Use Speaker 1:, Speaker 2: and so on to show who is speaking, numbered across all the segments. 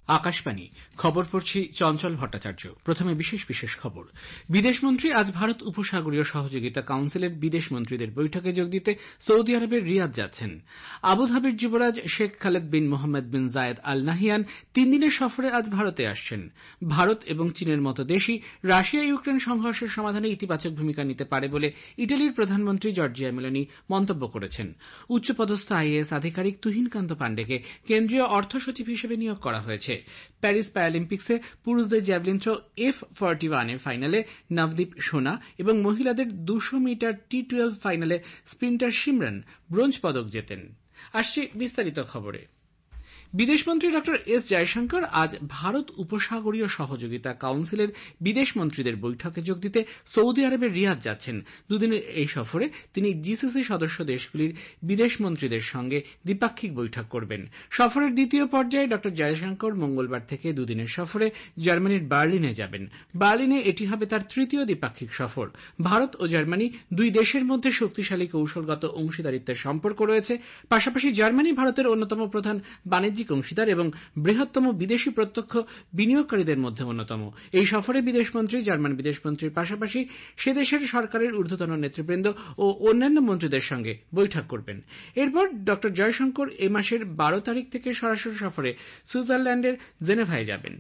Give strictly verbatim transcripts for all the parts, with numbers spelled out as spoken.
Speaker 1: আকাশবাণী খবর পড়ছি চঞ্চল ভট্টাচার্য। প্রথমে বিশেষ বিশেষ খবর। বিদেশমন্ত্রী আজ ভারত উপসাগরীয় সহযোগিতা কাউন্সিলের বিদেশমন্ত্রীদের বৈঠকে যোগ দিতে সৌদি আরবের রিয়াদ যাচ্ছেন। আবুধাবির যুবরাজ শেখ খালেদ বিন মোহাম্মদ বিন জায়েদ আল নাহিয়ান তিন দিনের সফরে আজ ভারতে আসছেন। ভারত এবং চীনের মতো দেশই রাশিয়া ইউক্রেন সংঘর্ষের সমাধানে ইতিবাচক ভূমিকা নিতে পারে বলে ইটালির প্রধানমন্ত্রী জর্জিয়া মেলোনি মন্তব্য করেছেন। উচ্চপদস্থ আইএএস আধিকারিক তুহিনকান্ত পান্ডেকে কেন্দ্রীয় অর্থ সচিব হিসেবে নিয়োগ করা হয়েছে। প্যারিস প্যারালিম্পিক্সে পুরুষদের জ্যাভলিন থ্রো এফ ফর্টি ওয়ানের ফাইনালে নবদীপ সোনা এবং মহিলাদের দুশো মিটার টি টুয়েলভ ফাইনালে স্প্রিন্টার সিমরন ব্রোঞ্জ পদক জেতেন। আসছে বিস্তারিত খবরে। বিদেশমন্ত্রী ড এস জয়শঙ্কর আজ ভারত উপসাগরীয় সহযোগিতা কাউন্সিলের বিদেশমন্ত্রীদের বৈঠকে যোগ দিতে সৌদি আরবের রিয়াদ যাচ্ছেন। দুদিনের এই সফরে তিনি জিসিসি সদস্য দেশগুলির বিদেশমন্ত্রীদের সঙ্গে দ্বিপাক্ষিক বৈঠক করবেন। সফরের দ্বিতীয় পর্যায়ে ড জয়শঙ্কর মঙ্গলবার থেকে দুদিনের সফরে জার্মানির বার্লিনে যাবেন। বার্লিনে এটি হবে তার তৃতীয় দ্বিপাক্ষিক সফর। ভারত ও জার্মানি দুই দেশের মধ্যে শক্তিশালী কৌশলগত অংশীদারিত্বের সম্পর্ক রয়েছে। পাশাপাশি জার্মানি ভারতের অন্যতম প্রধান বাণিজ্য অংশীদার এবং বৃহত্তম বিদেশি প্রত্যক্ষ বিনিয়োগকারীদের মধ্যে অন্যতম। এই সফরে বিদেশমন্ত্রী জার্মান বিদেশমন্ত্রীর পাশাপাশি সে দেশের সরকারের ঊর্ধ্বতন নেতৃবৃন্দ ও অন্যান্য মন্ত্রীদের সঙ্গে বৈঠক করবেন। এরপর ড জয়শঙ্কর এ মাসের বারো তারিখ থেকে সরাসরি সফরে সুইজারল্যান্ডের জেনেভায় যাবেন।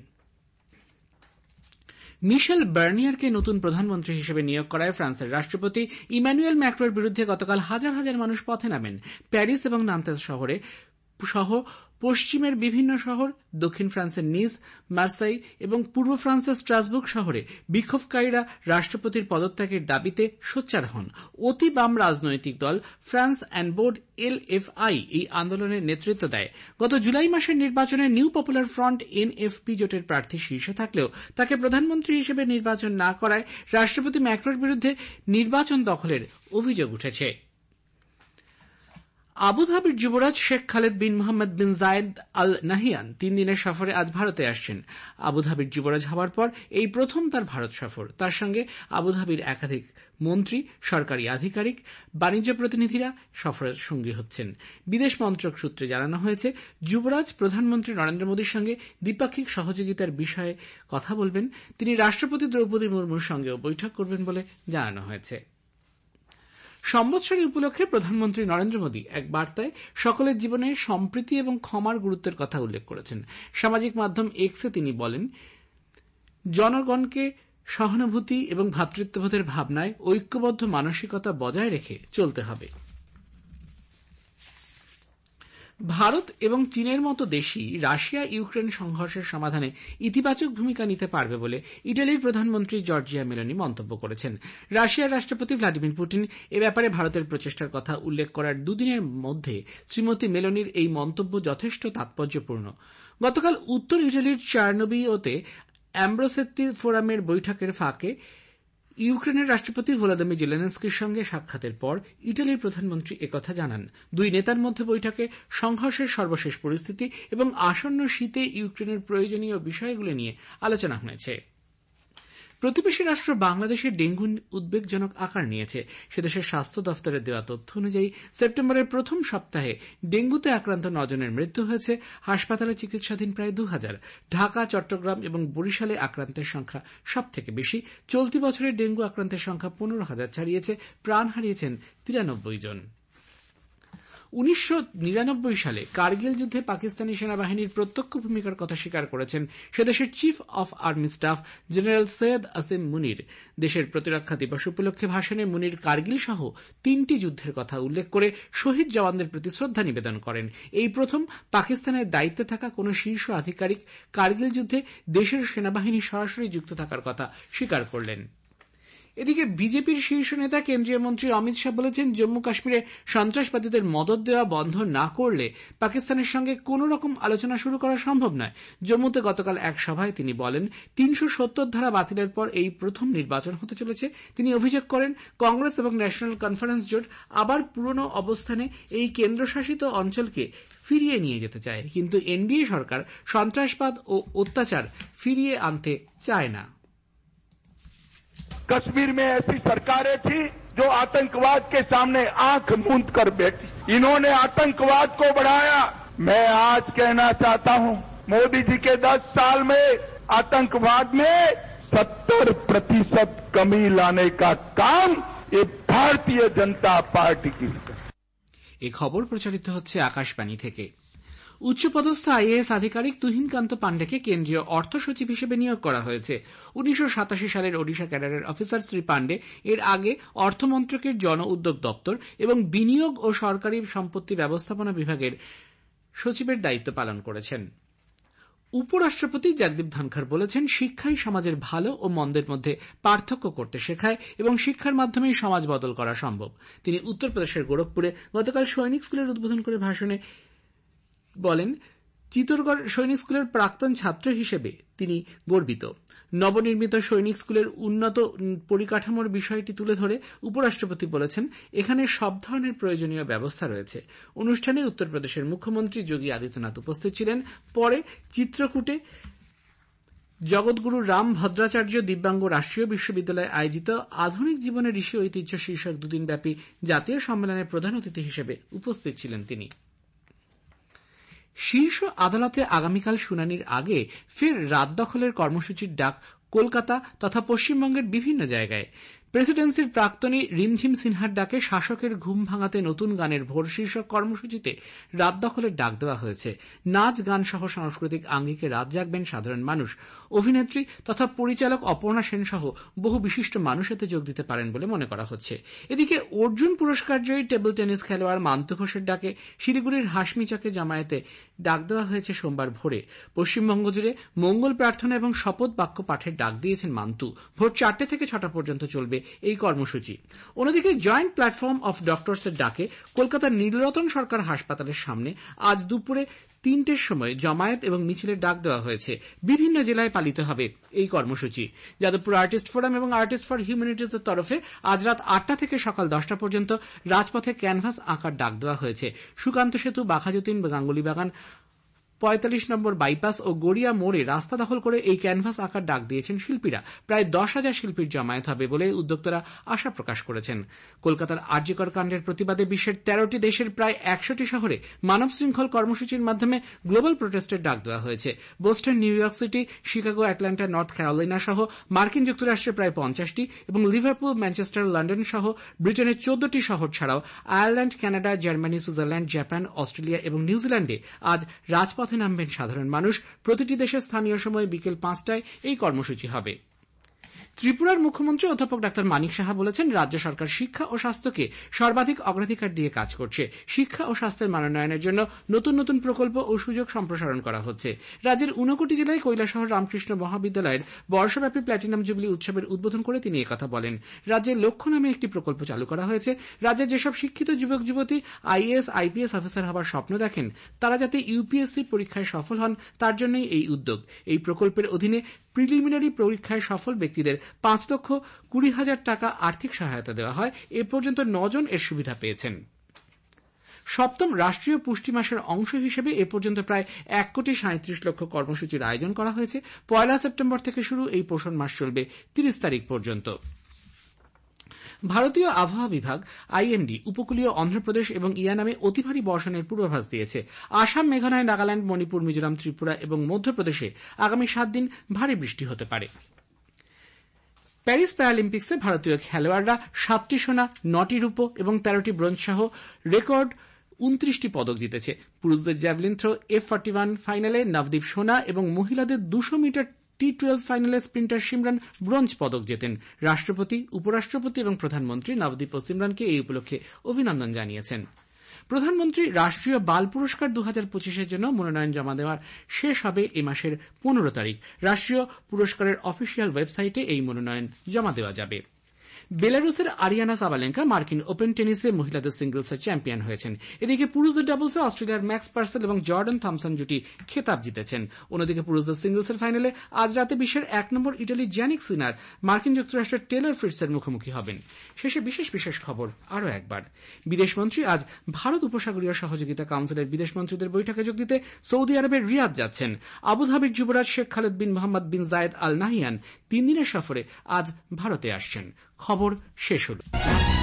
Speaker 1: মিশেল বার্নিয়ারকে নতুন প্রধানমন্ত্রী হিসেবে নিয়োগ করায় ফ্রান্সের রাষ্ট্রপতি ইমানুয়েল ম্যাক্রোর বিরুদ্ধে গতকাল হাজার হাজার মানুষ পথে নামেন। প্যারিস এবং নান্তেস শহরে সহ পশ্চিমের বিভিন্ন শহর, দক্ষিণ ফ্রান্সের নিস, মার্সাই এবং পূর্ব ফ্রান্সের স্ট্রাসবুর্গ শহরে বিক্ষোভকারীরা রাষ্ট্রপতির পদত্যাগের দাবিতে সোচ্চার হন। অতি বাম রাজনৈতিক দল France unbowed L F I এই আন্দোলনের নেতৃত্ব দেয়। গত জুলাই মাসের নির্বাচনে New Popular Front N F P জোটের প্রার্থী শীর্ষে থাকলেও তাকে প্রধানমন্ত্রী হিসেবে নির্বাচন না করায় রাষ্ট্রপতি ম্যাক্রোর বিরুদ্ধে নির্বাচন দখলের অভিযোগ উঠেছে। আবুধাবির যুবরাজ শেখ খালেদ বিন মোহাম্মদ বিন জায়েদ আল নাহিয়ান তিন দিনের সফরে আজ ভারতে আসছেন। আবুধাবির যুবরাজ হওয়ার পর এই প্রথম তার ভারত সফর। তার সঙ্গে আবুধাবির একাধিক মন্ত্রী, সরকারি আধিকারিক, বাণিজ্য প্রতিনিধিরা সফরের সঙ্গী হচ্ছেন। বিদেশ মন্ত্রক সূত্রে জানানো হয়েছে, যুবরাজ প্রধানমন্ত্রী নরেন্দ্র মোদীর সঙ্গে দ্বিপাক্ষিক সহযোগিতার বিষয়ে কথা বলবেন। তিনি রাষ্ট্রপতি দ্রৌপদী মুর্মুর সঙ্গেও বৈঠক করবেন বলে জানানো হয়েছে। সম্বৎসরী উপলক্ষে প্রধানমন্ত্রী নরেন্দ্র মোদী এক বার্তায় সকলের জীবনে সম্প্রীতি এবং ক্ষমার গুরুত্বের কথা উল্লেখ করেছেন। সামাজিক মাধ্যম এক্সে তিনি বলেন, জনগণকে সহানুভূতি এবং ভ্রাতৃত্ববোধের ভাবনায় ঐক্যবদ্ধ মানসিকতা বজায় রেখে চলতে হবে। ভারত এবং চীনের মতো দেশই রাশিয়া ইউক্রেন সংঘর্ষের সমাধানে ইতিবাচক ভূমিকা নিতে পারবে বলে ইটালির প্রধানমন্ত্রী জর্জিয়া মেলোনি মন্তব্য করেছেন। রাশিয়ার রাষ্ট্রপতি ভ্লাদিমির পুতিন এ ব্যাপারে ভারতের প্রচেষ্টার কথা উল্লেখ করার দুদিনের মধ্যে শ্রীমতী মেলোনির এই মন্তব্য যথেষ্ট তাৎপর্যপূর্ণ। গতকাল উত্তর ইটালির চার্নোবিওতে অ্যাম্ব্রোসেত্তি ফোরামের বৈঠকের ফাঁকে ইউক্রেনের রাষ্ট্রপতি ভলোদিমির জেলেনস্কির সঙ্গে সাক্ষাতের পর ইটালির প্রধানমন্ত্রী একথা জানান। দুই নেতার মধ্যে বৈঠকে সংঘর্ষের সর্বশেষ পরিস্থিতি এবং আসন্ন শীতে ইউক্রেনের প্রয়োজনীয় বিষয়গুলি নিয়ে আলোচনা হয়েছে। প্রতিবেশী রাষ্ট্র বাংলাদেশের ডেঙ্গু উদ্বেগজনক আকার নিয়েছে। সেদেশের স্বাস্থ্য দফতরের দেওয়া তথ্য অনুযায়ী সেপ্টেম্বরের প্রথম সপ্তাহে ডেঙ্গুতে আক্রান্ত নজনের মৃত্যু হয়েছে। হাসপাতালে চিকিৎসাধীন প্রায় দু হাজার। ঢাকা, চট্টগ্রাম এবং বরিশালে আক্রান্তের সংখ্যা সব থেকে বেশি। চলতি বছরের ডেঙ্গু আক্রান্তের সংখ্যা পনেরো হাজার ছাড়িয়েছে। প্রাণ হারিয়েছেন তিরানব্বই জন। উনিশশো নিরানব্বই সালে কার্গিল যুদ্ধে পাকিস্তানি সেনাবাহিনীর প্রত্যক্ষ ভূমিকার কথা স্বীকার করেছেন সেদেশের chief of army staff general Syed Asim Munir. দেশের প্রতিরক্ষা দিবস উপলক্ষে ভাষণে মুনির কার্গিল সহ তিনটি যুদ্ধের কথা উল্লেখ করে শহীদ জওয়ানদের প্রতি শ্রদ্ধা নিবেদন করেন। এই প্রথম পাকিস্তানের দায়িত্বে থাকা কোন শীর্ষ আধিকারিক কার্গিল যুদ্ধে দেশের সেনাবাহিনী সরাসরি যুক্ত থাকার কথা স্বীকার করলেন। এদিকে বিজেপির শীর্ষ নেতা কেন্দ্রীয় মন্ত্রী অমিত শাহ বলেছেন, জম্মু কাশ্মীরে সন্ত্রাসবাদীদের মদদ দেওয়া বন্ধ না করলে পাকিস্তানের সঙ্গে কোন রকম আলোচনা শুরু করা সম্ভব নয়। জম্মুতে গতকাল এক সভায় তিনি বলেন, তিনশো সত্তর ধারা বাতিলের পর এই প্রথম নির্বাচন হতে চলেছে। তিনি অভিযোগ করেন, কংগ্রেস এবং ন্যাশনাল কনফারেন্স জোট আবার পুরনো অবস্থানে এই কেন্দ্রশাসিত অঞ্চলকে ফিরিয়ে নিয়ে যেতে চায়, কিন্তু এনডিএ সরকার সন্ত্রাসবাদ ও অত্যাচার ফিরিয়ে আনতে চায় না।
Speaker 2: कश्मीर में ऐसी सरकारें थी जो आतंकवाद के सामने आंख मूंद कर बैठी। इन्होंने आतंकवाद को बढ़ाया। मैं आज कहना चाहता हूं, मोदी जी के दस साल में आतंकवाद में सत्तर प्रतिशत कमी लाने का काम ये भारतीय जनता पार्टी की।
Speaker 1: এই খবর প্রচারিত হচ্ছে আকাশবাণী থেকে। উচ্চপদস্থ আইএএস আধিকারিক তুহিনকান্ত পান্ডেকে কেন্দ্রীয় অর্থ সচিব হিসেবে নিয়োগ করা হয়েছে। উনিশশো সাতাশি সালের ওডিশা ক্যাডারের অফিসার শ্রী পান্ডে এর আগে অর্থমন্ত্রকের জন উদ্যোগ দপ্তর এবং বিনিয়োগ ও সরকারি সম্পত্তি ব্যবস্থাপনা বিভাগের সচিবের দায়িত্ব পালন করেছেন। উপরাষ্ট্রপতি জগদীপ ধনখড় বলেছেন, শিক্ষাই সমাজের ভালো ও মন্দের মধ্যে পার্থক্য করতে শেখায় এবং শিক্ষার মাধ্যমেই সমাজ বদল করা সম্ভব। তিনি উত্তরপ্রদেশের গোরখপুরে গতকাল সৈনিক স্কুলের উদ্বোধন করে ভাষণে বলেন, চিতোরগড় সৈনিক স্কুলের প্রাক্তন ছাত্র হিসেবে তিনি গর্বিত। নবনির্মিত সৈনিক স্কুলের উন্নত পরিকাঠামোর বিষয়টি তুলে ধরে উপরাষ্ট্রপতি বলেছেন, এখানে সব ধরনের প্রয়োজনীয় ব্যবস্থা রয়েছে। অনুষ্ঠানে উত্তরপ্রদেশের মুখ্যমন্ত্রী যোগী আদিত্যনাথ উপস্থিত ছিলেন। পরে চিত্রকূটে জগৎগুরু রাম ভদ্রাচার্য দিব্যাঙ্গ রাষ্ট্রীয় বিশ্ববিদ্যালয়ে আয়োজিত আধুনিক জীবনের ঋষি ঐতিহ্য শীর্ষক দুদিনব্যাপী জাতীয় সম্মেলনের প্রধান অতিথি হিসেবে উপস্থিত ছিলেন তিনি। শীর্ষ আদালতে আগামীকাল শুনানির আগে ফের রাত দখলের কর্মসূচির ডাক কলকাতা তথা পশ্চিমবঙ্গের বিভিন্ন জায়গায়। প্রেসিডেন্সির প্রাক্তনী রিমঝিম সিনহার ডাকে শাসকের ঘুম ভাঙাতে নতুন গানের ভোর শীর্ষক কর্মসূচিতে রাত দখলের ডাক দেওয়া হয়েছে। নাচ গান সহ সাংস্কৃতিক আঙ্গিকে রাত জাগবেন সাধারণ মানুষ। অভিনেত্রী তথা পরিচালক অপর্ণা সেন সহ বহু বিশিষ্ট মানুষ এতে যোগ দিতে পারেন বলে মনে করা হচ্ছে। এদিকে অর্জুন পুরস্কার জয়ী টেবিল টেনিস খেলোয়াড় মান্তু ঘোষের ডাকে শিলিগুড়ির হাসমিচকে জামায়াতে ডাক দেওয়া হয়েছে সোমবার ভোরে। পশ্চিমবঙ্গ জুড়ে মঙ্গল প্রার্থনা এবং শপথ বাক্য পাঠের ডাক দিয়েছেন মান্তু। ভোর চারটে থেকে ছটা পর্যন্ত চলবে এই কর্মসূচি। অন্যদিকে জয়েন্ট প্ল্যাটফর্ম অফ ডক্টরসের ডাকে কলকাতার নীলরতন সরকার হাসপাতালের সামনে আজ দুপুরে তিনটের সময় জমায়েত এবং মিছিলের ডাক দেওয়া হয়েছে। বিভিন্ন জেলায় পালিত হবে এই কর্মসূচি। যাদবপুর আর্টিস্ট ফোরাম এবং আর্টিস্ট ফর হিউম্যানিটিজ এর তরফে আজ রাত আটটা থেকে সকাল দশটা পর্যন্ত রাজপথে ক্যানভাস আঁকার ডাক দেওয়া হয়েছে। সুকান্ত সেতু, বাঘাযতীন, গাঙ্গুলি বাগান, পঁয়তাল্লিশ নম্বর বাইপাস ও গড়িয়া মোড়ে রাস্তা দখল করে এই ক্যানভাস আঁকার ডাক দিয়েছেন শিল্পীরা। প্রায় দশ হাজার শিল্পীর জমায়েত হবে বলে উদ্যোক্তারা আশা প্রকাশ করেছেন। কলকাতার আরজিকর কাণ্ডের প্রতিবাদে বিশ্বের তেরোটি দেশের প্রায় একশোটি শহরে মানব শৃঙ্খল কর্মসূচির মাধ্যমে গ্লোবাল প্রোটেস্টের ডাক দেওয়া হয়েছে। Boston, New York City, Chicago, Atlanta, North Carolina সহ মার্কিন যুক্তরাষ্ট্রের প্রায় পঞ্চাশটি এবং লিভারপুল, ম্যানচেস্টার, লন্ডন সহ ব্রিটেনের চোদ্দটি শহর ছাড়াও Ireland, Canada, Germany, Switzerland, Japan, Australia এবং নিউজিল্যান্ডে আজ রাজপথে নামবেন সাধারণ মানুষ। প্রতিটি দেশের স্থানীয় সময় বিকেল পাঁচটায় এই কর্মসূচি হবে। ত্রিপুরার মুখ্যমন্ত্রী অধ্যাপক ডাক্তার মানিক সাহা বলেছেন, রাজ্য সরকার শিক্ষা ও স্বাস্থ্যকে সর্বাধিক অগ্রাধিকার দিয়ে কাজ করছে। শিক্ষা ও স্বাস্থ্যের মানোন্নয়নের জন্য নতুন নতুন প্রকল্প ও সুযোগ সম্প্রসারণ করা হচ্ছে। রাজ্যের ঊনকোটি জেলায় কৈলাসহর রামকৃষ্ণ মহাবিদ্যালয়ের বর্ষব্যাপী প্ল্যাটিনাম জুবিলি উৎসবের উদ্বোধন করে তিনি একথা বলেন। রাজ্যের লক্ষ্য নামে একটি প্রকল্প চালু করা হয়েছে। রাজ্যের যেসব শিক্ষিত যুবক যুবতী আইএএস, আইপিএস অফিসার হবার স্বপ্ন দেখেন, তারা যাতে ইউপিএসসি পরীক্ষায় সফল হন, তার জন্যই এই উদ্যোগ। এই প্রকল্পের অধীনে প্রিলিমিনারি পরীক্ষায় সফল ব্যক্তিদের পাঁচ লক্ষ কুড়ি হাজার টাকা আর্থিক সহায়তা দেওয়া হয়। এ পর্যন্ত নজন এর সুবিধা পেয়েছেন। সপ্তম রাষ্ট্রীয় পুষ্টি মাসের অংশ হিসেবে এ পর্যন্ত প্রায় এক কোটি সাঁত্রিশ লক্ষ কর্মসূচির আয়োজন করা হয়েছে। পয়লা সেপ্টেম্বর থেকে শুরু এই পোষণ মাস চলবে তিরিশ তারিখ পর্যন্ত। ভারতীয় আবহাওয়া বিভাগ আইএমডি উপকূলীয় অন্ধ্রপ্রদেশ এবং ইয়ানামে অতি ভারী বর্ষণের পূর্বাভাস দিয়েছে। আসাম, মেঘালয়, নাগাল্যান্ড, মণিপুর, মিজোরাম, ত্রিপুরা এবং মধ্যপ্রদেশে আগামী সাত দিন ভারী বৃষ্টি হতে পারে। প্যারিস প্যারালিম্পিক্সে ভারতীয় খেলোয়াড়রা সাতটি সোনা, নটি রূপো এবং তেরোটি ব্রোঞ্জ সহ রেকর্ড উনত্রিশটি পদক জিতেছে। পুরুষদের javelin throw F forty one ফাইনালে নবদীপ সোনা এবং মহিলাদের দুশো মিটার টি টুয়েলভ ফাইনালে স্প্রিন্টার সিমরান ব্রোঞ্জ পদক জেতেন। রাষ্ট্রপতি, উপরাষ্ট্রপতি এবং প্রধানমন্ত্রী নবদীপ ও সিমরানকে এই উপলক্ষে অভিনন্দন জানিয়েছেন। প্রধানমন্ত্রী রাষ্ট্রীয় বাল পুরস্কার দু হাজার পঁচিশের জন্য মনোনয়ন জমা দেওয়ার শেষ হবে এ মাসের পনেরো তারিখ। রাষ্ট্রীয় পুরস্কারের অফিসিয়াল ওয়েবসাইটে এই মনোনয়ন জমা দেওয়া যাবে। বেলারুসের আরিয়ানা সাবালেঙ্কা মার্কিন ওপেন টেনিসে মহিলাদের সিঙ্গলসের চ্যাম্পিয়ন হয়েছেন। এদিকে পুরুষদের ডাবলসে অস্ট্রেলিয়ার ম্যাক্স পার্সেল এবং জর্ডান থমসন জুটি খেতাব জিতেছেন। অন্যদিকে পুরুষদের সিঙ্গলসের ফাইনালে আজ রাতে বিশ্বের এক নম্বর ইটালির জ্যানিক সিনার মার্কিন যুক্তরাষ্ট্রের টেলর ফ্রিটসের মুখোমুখি হবেন। শেষে বিশেষ বিশেষ খবর আরও একবার। বিদেশমন্ত্রী আজ ভারত উপসাগরীয় সহযোগিতা কাউন্সিলের বিদেশমন্ত্রীদের বৈঠকে যোগ দিতে সৌদি আরবের রিয়াদ যাচ্ছেন। আবুধাবির যুবরাজ শেখ খালেদ বিন মোহাম্মদ বিন জায়েদ আল নাহিয়ান তিন দিনের সফরে আজ ভারতে আসছেন। খবর শেষ হল।